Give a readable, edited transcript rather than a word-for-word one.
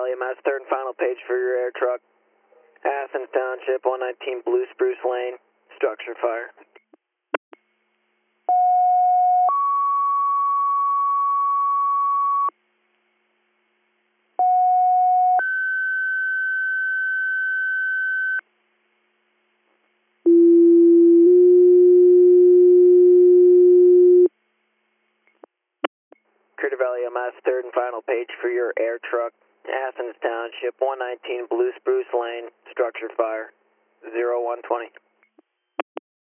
Valley, Mass. Third and final page for your air truck. Athens Township, 119 Blue Spruce Lane. Structure fire. Critter Valley, Mass. Third and final page for your air truck. Athens Township, 119 Blue Spruce Lane. Structure fire. 0120.